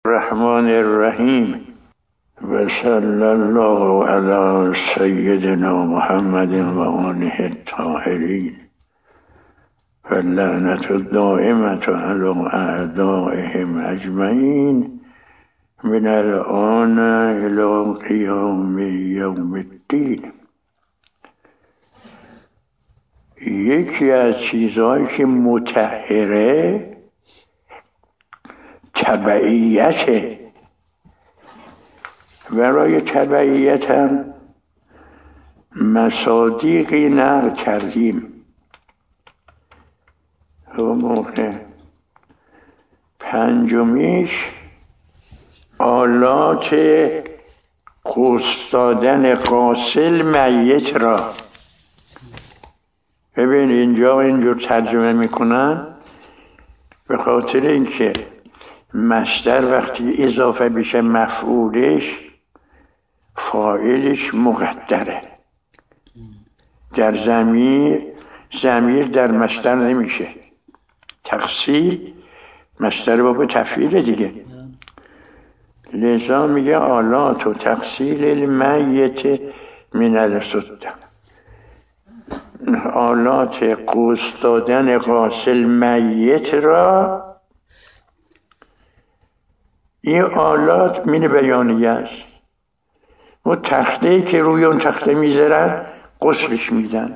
الرحمن الرحیم و صلی الله علی سیدنا محمد و آله الطاهرین و لعنت الدائمة علی اعدائهم اجمعین من الآن الی قیام یوم الدین. یکی از چیزهایی که مطهره تبعیته. برای تبعیت هم مصادیقی نقل کردیم. پنجمیش آلات قوس‌دادن غاسل میت را. ببین اینجور ترجمه میکنن به خاطر اینکه مصدر وقتی اضافه بشه مفعولش فاعلش مقدره. در ضمیر در مصدر نمیشه. تغسیل مصدر باب تفعیل دیگه. لذا میگه آلات و تغسیل المیت من السده. آلات قوس دادن غاسل میت را. این آلات من بیانیه است. و تخته‌ای که روی اون تخته میذارن غسلش میدن.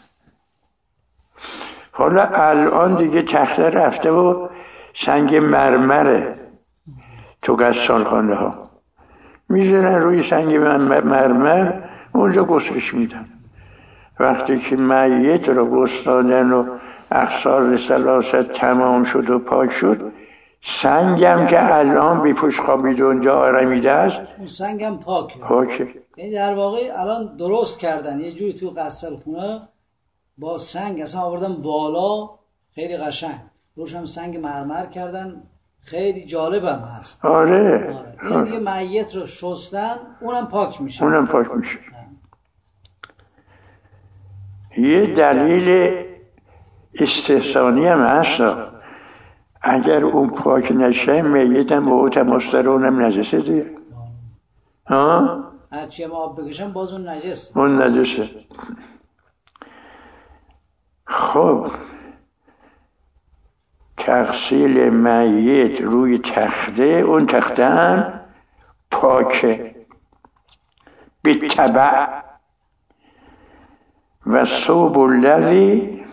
حالا الان دیگه تخته رفته و سنگ مرمره. تو غسالخانه ها میذارن روی سنگ مرمر اونجا غسلش میدن. وقتی که میت رو غسل دادن و اغسال ثلاثه تمام شد و پاک شد، سنگم که الان بی پوش خوابید و اونجا آرمیده است، اون سنگم پاکه. یعنی در واقع الان درست کردن یه جوری تو غسالخونه با سنگ اصلا آوردن بالا، خیلی قشنگ روش هم سنگ مرمر کردن، خیلی جالب هم هست. آره. این دیگه میت رو شستن اونم پاک میشه. یه دلیل استحسانی هم هست. اگر اون پاک نشه میت هم با او تماس داره، اونم نجسه دیگه. هرچی هم آب بکشن باز اون نجسه. خب تغسیل میت روی تخته، اون تخته هم پاکه بالطبع. و ثوب الذی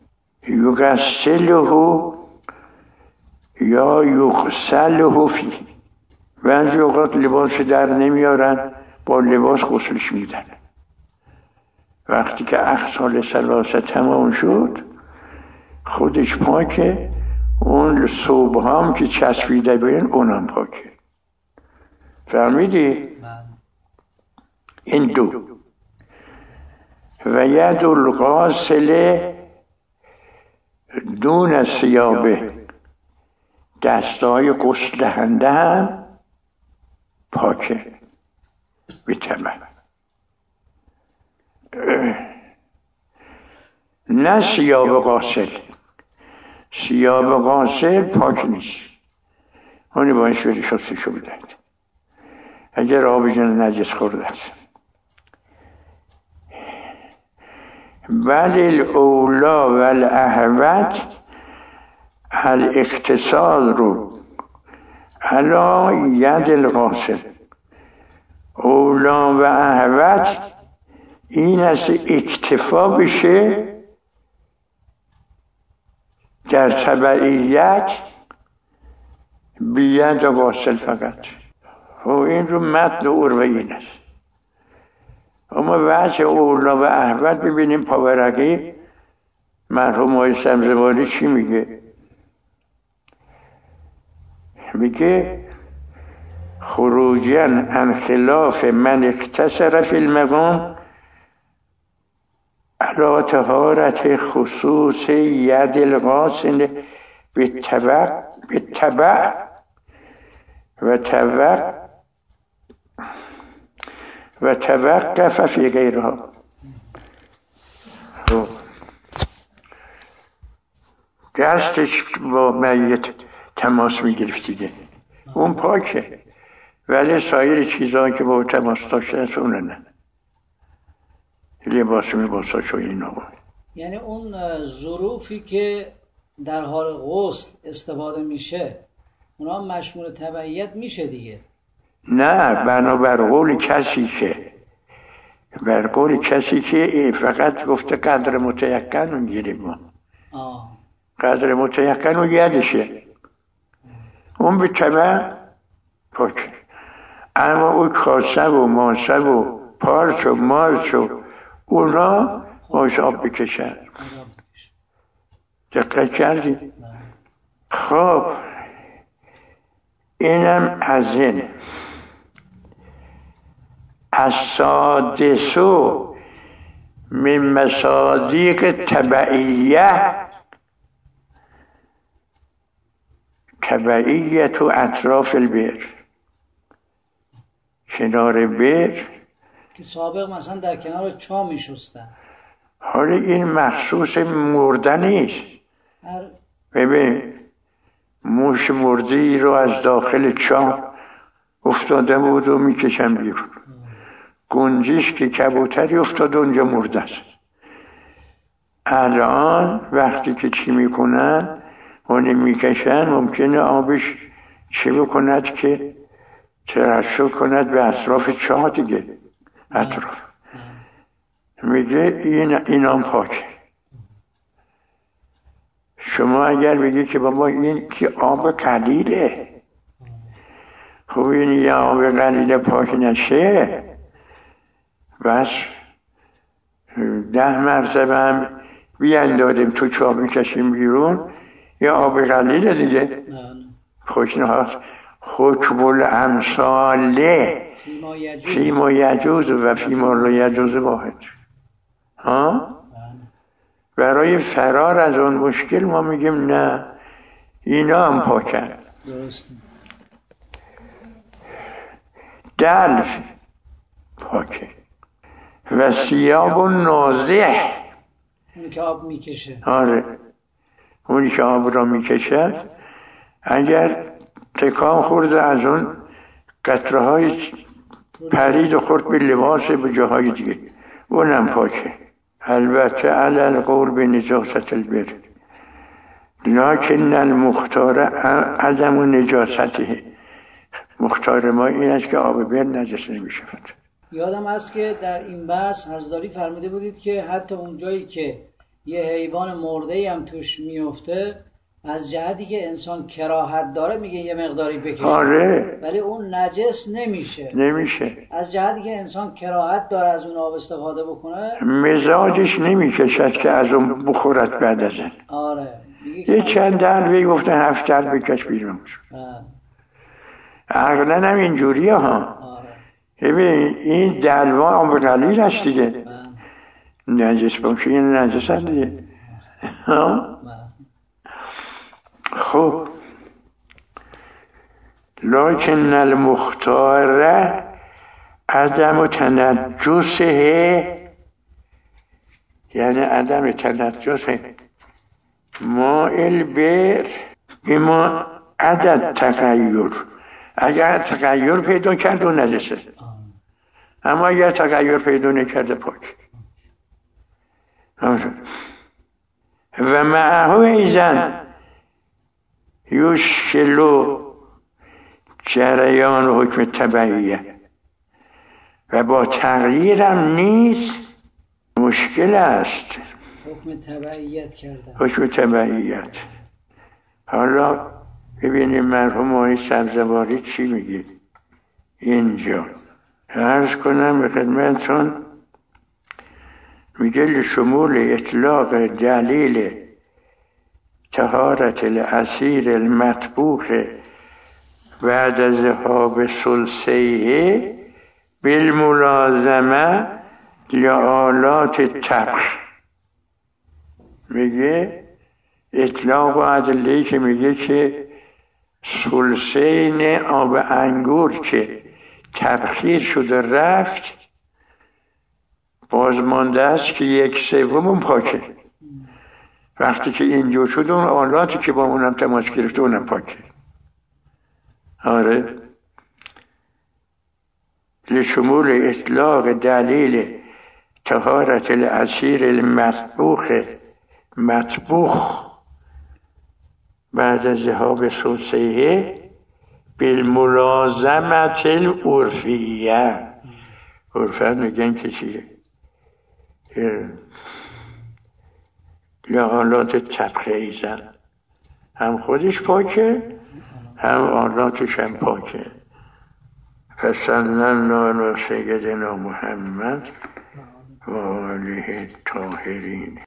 یغسله یا یغسله فی. بعضی اوقات لباس در نمیارن، با لباس غسلش میدن. وقتی که اغسال ثلاثه تمام شد خودش پاکه، اون ثوب هم که چسبیده بین اونم پاکه. فهمیدی؟ این دو. و ید الغاسل دون ثیابه. دستای غسل دهنده هم پاکه به طبع. نه ثیاب غاسل. ثیاب غاسل پاک نیست، اونی باید شوری شستشو بدهد اگر آب جن نجس خورده است. ولی الاولا و الاحوط الاقتصاد رو علا ید الغاسل. اولا و احوط این است اکتفا بشه در تبعیت بید غاسل فقط. و این رو متن اروین است. اما وجه اولا و احوط ببینیم پاورقی مرحوم آقای سمزواری چی میگه. میگه خروجاً عن خلاف من اقتصر فی المقام علی طهارت خصوص ید الغاسل بالطبع و توقف فی غیرها. دستش با میت تماس میگرفت دیگه، اون پاکه، ولی سایر چیزهایی که با تماس داشته است اون نه. لباساش و اینا بود. یعنی اون ظروفی که در حال غسل استفاده میشه اونا مشمول تبعیت میشه دیگه؟ نه، بنابر قول کسی که فقط گفته قدر متیقن رو گیریم ما. قدر متیقن رو یادشه، اون به تبع پاک. اما اون کاسه و ماسه و پارچ و مارچ و اونا باش آب بکشن. دقت کردی؟ خب اینم از این. السادسو من مصادیق تبعیت و اطراف البئر، کنار بئر که سابق مثلا در کنار چا می شستن. حالا این مخصوص مرده نیست. ببین موش مردی رو از داخل چاه افتاده بود و میکشن بیرون. گنجیش که کبوتری افتاده اونجا مرده است. الان وقتی که چی میکنن اونی میکشن، ممکنه آبش چی بکند که ترشح کند به اطراف چاه دیگه. اطراف میگه اینام پاکه. شما اگر بگی که بابا این که آب قلیله، خب این یه آب قلیله پاک نشه، بس 10 مرتبه هم بیاندازیم تو چاه میکشیم بیرون، یه آب قلیله دیگه. خوش نهاست حکم الامثاله فیما یجوز و فیما لا یجوز واحد. برای فرار از اون مشکل ما میگیم نه، اینا هم پاکن. دلف پاکه و سیاب و نازح، اونی که آب میکشه. آره، اونی که آب را میکشه اگر تکان خورد از اون قطره های پرید و خورد به لباس به جاهای دیگه، اونم پاکه. البته علی القول به نجاست البر، لکن المختار عدم و نجاسته. مختار ما این است که آب بر نجس نمی شود. یادم است که در این بحث حضرت فرموده بودید که حتی اون جایی که یه حیوان مرده‌ای هم توش میفته، از جهتی که انسان کراهت داره میگه یه مقداری بکشه. آره. ولی اون نجس نمیشه. از جهتی که انسان کراهت داره از اون آب استفاده بکنه، مزاجش نمیکشد که از اون بخورد بعد از این. آره. یه چند دلوی گفتن 7 دلو بکش بیرون. عقلا هم اینجوریه ها. ببین این دلوا آب قلیل هست دیگه. نجس باشه این نجس هست دیگه. خب لکن المختار عدم تنجسه، یعنی عدم تنجسه مائل بر اما عدد تغییر. اگر تغییر پیدا کرد و نجسه، اما اگر تغییر پیدا نکرده پاک. و معه ایزن یشکلو جریان حکم تبعیه، و با تغییرم نیست مشکل است حکم تبعیت کردن. حکم تبعیت. حالا ببینیم مرحوم آقای سبزواری چی میگه اینجا. عرض کنم به خدمتتون، میگه لشمول اطلاق دلیل طهارت الاسیر المطبوخ بعد ذهاب ثلثیه بالملازمه لآلات طبخ. میگه اطلاق و ادله‌ای که میگه که ثلثین آب انگور که تبخیر شده رفت، بازمانده است که 1/3 اون پاکه. وقتی که اینجور شد اون آلاتی که با اونم تماس گرفته اونم پاکه. آره لشمول اطلاق دلیل طهارت الاسیر المطبوخ بعد از ذهاب سلسه بالملازمت العرفیه. عرفت میگن که چیه؟ آلات طبخه ایزن هم خودش پاکه هم آلاتش هم پاکه. فصلی الله علی سیدنا محمد و آله الطاهرین.